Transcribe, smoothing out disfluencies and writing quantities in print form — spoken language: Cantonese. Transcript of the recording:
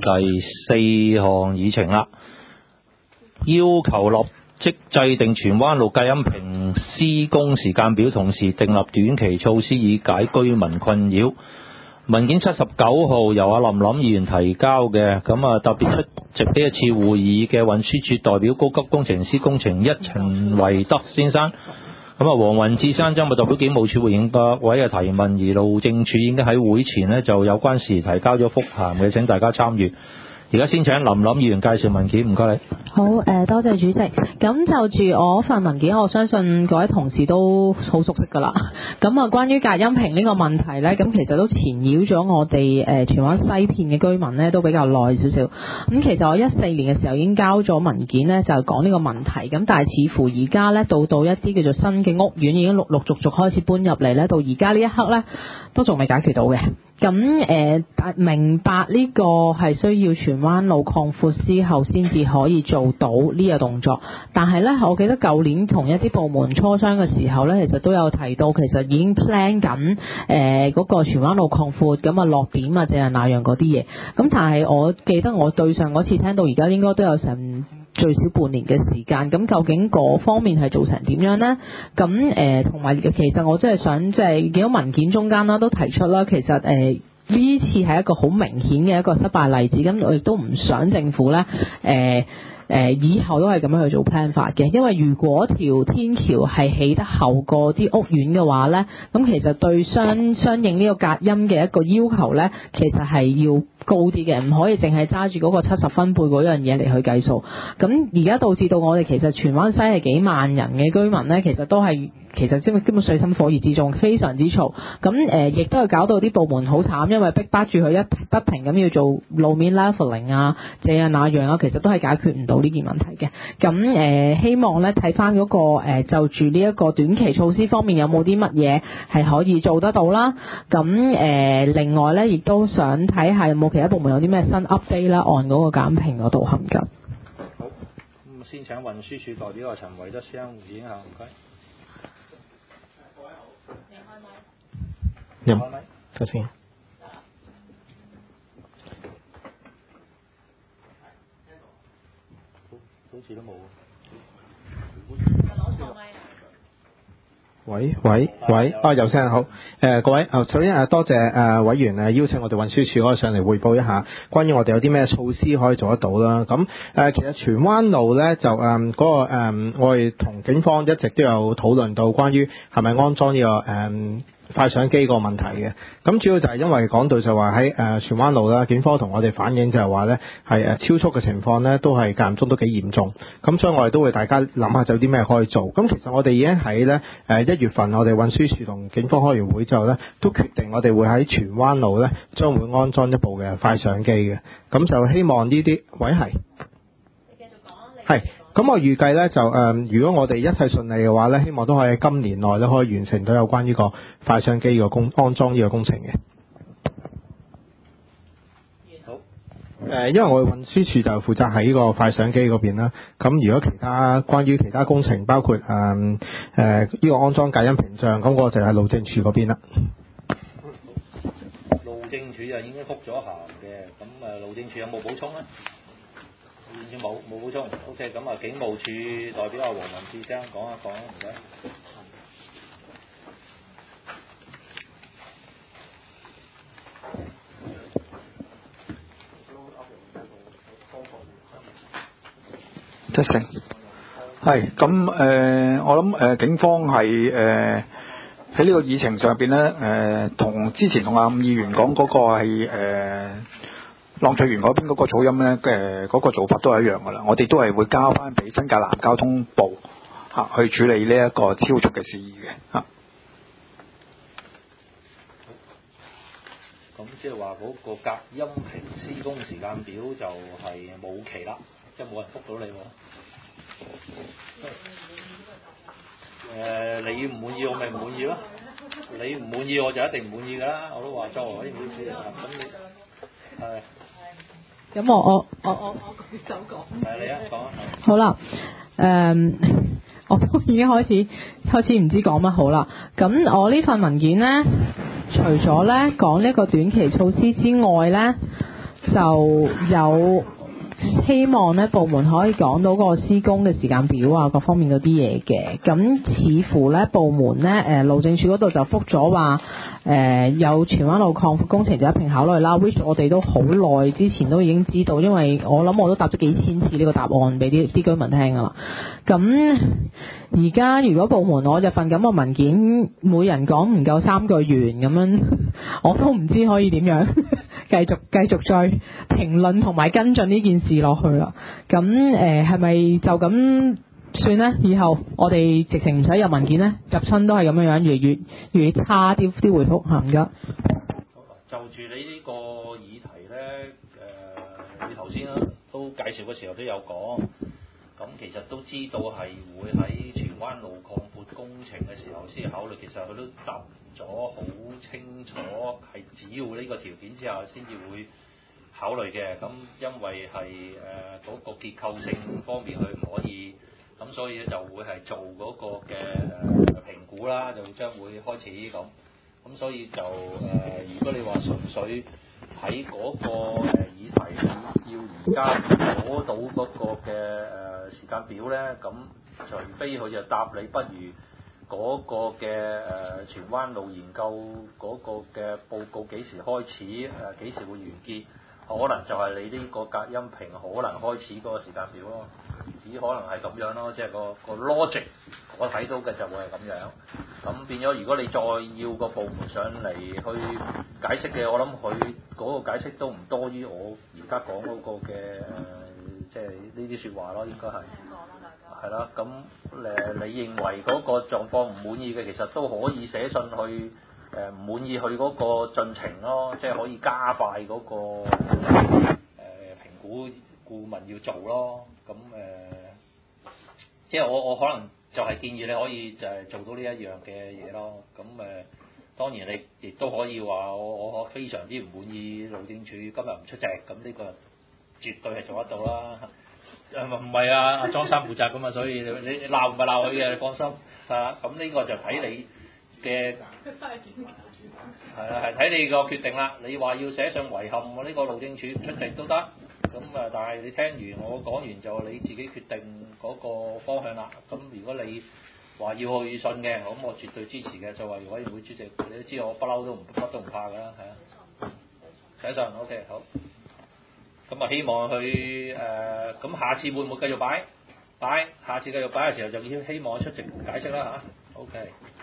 第4項議程啦，要求立即制定荃灣路隔音屏施工時間表，同時訂立短期措施以解居民困擾。文件79號由阿林議員提交嘅，咁特別出席呢一次會議嘅運輸署代表高級工程師工程一陳維德先生，黃雲志先生咪代表警務處回應各位嘅提問，而路政署已經喺會前呢就有關事提交咗覆函嘅，請大家參閱。而家先請林議員介紹文件，唔該你。 好，多謝主席。咁就住我份文件，我相信各位同事都好熟悉㗎啦。咁關於隔音屏呢個問題呢，咁其實都纏繞咗我哋荃灣西片嘅居民呢，都比較耐少少。咁其實我14年嘅時候已經交咗文件呢，就講呢個問題。咁但係似乎而家呢，到一啲叫做新嘅屋苑已經陸陸續續開始搬入嚟呢，到而家呢一刻呢，都仲未解決到嘅。咁明白呢個係需要荃灣路擴闊之後先至可以做到呢個動作，但係呢，我記得舊年同一啲部門磋商嘅時候呢，其實都有提到，其實已經 plan 緊嗰個荃灣路擴闊，咁落點啊，這樣那樣嗰啲嘢。咁但係我記得我對上嗰次聽到而家應該都有成最少半年嘅時間，咁究竟嗰方面係做成點樣呢？咁同埋其實我真係想即係見到文件中間啦都提出啦，其實呢次係一個好明顯嘅一個失敗例子，咁我亦都唔想政府呢以後都係咁樣去做 plan 法嘅，因為如果條天橋係起得後過啲屋苑嘅話呢，咁其實對相應呢個隔音嘅一個要求呢，其實係要高啲嘅，唔可以淨係揸住嗰個70分貝嗰樣嘢嚟去計數。咁而家導致到我哋其實荃灣西係幾萬人嘅居民呢，其實都係基本水深火熱之中，非常之嘈。咁亦都係搞到啲部門好慘，因為逼巴住佢不停咁要做路面 leveling 啊，這樣那樣啊，其實都係解決唔到呢件問題嘅。咁希望呢睇翻嗰個就住呢一個短期措施方面有冇啲乜嘢係可以做得到啦。咁另外呢，亦都想睇下有冇其他部門有啲咩新 update 啦，按嗰個減評嗰度行緊。 好，咁先請運輸署代表阿陳維德先生回應下，唔該。 入頭先。 好似都冇。 喂，有聲好。各位，首先多謝委員邀請我哋運輸署可以上嚟匯報一下，關於我哋有啲咩措施可以做得到啦。咁其實荃灣路咧就嗰個我哋同警方一直都有討論到關於係咪安裝呢個快上機個問題嘅。咁主要就係因為講到就話喺荃灣路啦，警方同我哋反映就係話咧係超速嘅情況咧都係間唔中都幾嚴重。咁所以我哋都會大家諗下有啲咩可以做。咁其實我哋已經喺咧1月份我哋運輸署同警方開完會之後咧，都決定我哋會喺荃灣路咧將會安裝一部嘅快上機嘅。咁就希望呢啲位係。你繼續講。係。咁我預計咧就如果我哋一切順利嘅話咧，希望都可以喺今年內咧可以完成到有關呢個快上機嘅安裝呢個工程嘅。好。因為我哋運輸署就負責喺呢個快上機嗰邊啦。咁如果關於其他工程，包括呢個安裝隔音屏障，咁我就係路政署嗰邊啦。 路政署就已經覆咗函嘅，咁路政署有冇補充咧？完全冇補充。OK， 咁警務處代表阿黃文志先生講一講，唔該。 即成係咁我諗警方係喺呢個議程上邊咧同之前同阿伍議員講嗰個係浪翠園嗰邊嗰個噪音咧嗰個做法都係一樣噶啦，我哋都係會交翻俾新界南交通部去處理呢一個超速嘅事宜嘅嚇。 咁即係話嗰個隔音屏施工時間表就係冇期啦，即係冇人覆到你喎。你唔滿意我咪唔滿意咯，你唔滿意我就一定唔滿意㗎啦，我都話作為可以滿意咁你係。 咁我舉手講。 係你啊，講啊。 好啦，我都已經開始唔知講乜好啦。咁我呢份文件呢，除咗呢講呢個短期措施之外呢， 就有希望咧部門可以講到個施工嘅時間表啊，各方面嗰啲嘢嘅。咁似乎咧部門咧路政署嗰度就覆咗話有荃灣路擴闊工程就一併考慮啦 which 我哋都好耐之前都已經知道，因為我諗我都答咗幾千次呢個答案俾啲居民聽㗎啦。咁而家如果部門攞咗份咁嘅文件，每人講唔夠3個月咁樣，我都唔知可以點樣繼續再評論同埋跟進呢件事落去啦。咁係咪就咁算呢？以後我哋直情唔使入文件呢？入親都係咁樣，越嚟越差啲回覆嚇。唔該。 就住你呢個議題咧，你頭先都介紹嘅時候都有講。咁其實都知道係會喺荃灣路擴闊工程嘅時候先考慮，其實佢都答咗好清楚，係只要呢個條件之下先至會考慮嘅。咁因為係嗰個結構性方面佢唔可以，咁所以咧就會係做嗰個嘅評估啦，就將會開始咁。咁所以就如果你話純粹喺嗰個議題要而家攞到嗰個嘅時間表咧，咁除非佢就答你，不如嗰個嘅荃灣路研究嗰個嘅報告幾時開始，幾時會完結，可能就係你呢個隔音屏可能開始嗰個時間表咯，只可能係咁樣咯，即係個 logic 我睇到嘅就會係咁樣。咁變咗，如果你再要個部門上嚟去解釋嘅，我諗佢嗰個解釋都唔多於我而家講嗰個嘅即係呢啲説話咯，應該係。係啦，咁你認為嗰個狀況唔滿意嘅，其實都可以寫信去唔滿意佢嗰個進程咯，即係可以加快嗰個評估顧問要做咯。咁即係我可能就係建議你可以就係做到呢一樣嘅嘢咯。咁當然你亦都可以話我非常之唔滿意路政署今日唔出席，咁呢個絕對係做得到啦。唔係啊，莊生負責噶嘛，所以你鬧唔係鬧佢嘅，你放心啊。咁呢個就睇你嘅係啦，係睇你個決定啦。你話要寫上遺憾，我呢個路政署唔出席都得。咁但係你聽完我講完就你自己決定嗰個方向啦。咁如果你話要去信嘅，咁我絕對支持嘅。就話委員會主席，你都知我不嬲都乜都唔怕㗎啦，係啊。寫上 OK 好。咁啊，希望佢咁下次會唔會繼續擺？下次繼續擺嘅時候就要希望佢出席解釋啦嚇。OK。